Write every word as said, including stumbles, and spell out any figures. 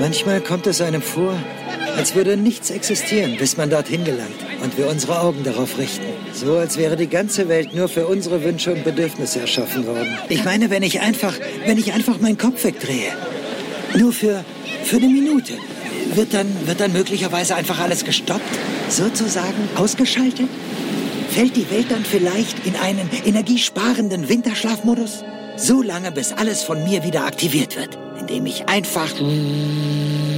Manchmal kommt es einem vor, als würde nichts existieren, bis man dorthin gelangt und wir unsere Augen darauf richten. So, als wäre die ganze Welt nur für unsere Wünsche und Bedürfnisse erschaffen worden. Ich meine, wenn ich einfach, wenn ich einfach meinen Kopf wegdrehe, nur für, für eine Minute, wird dann, wird dann möglicherweise einfach alles gestoppt, sozusagen ausgeschaltet? Fällt die Welt dann vielleicht in einen energiesparenden Winterschlafmodus? So lange, bis alles von mir wieder aktiviert wird, indem ich einfach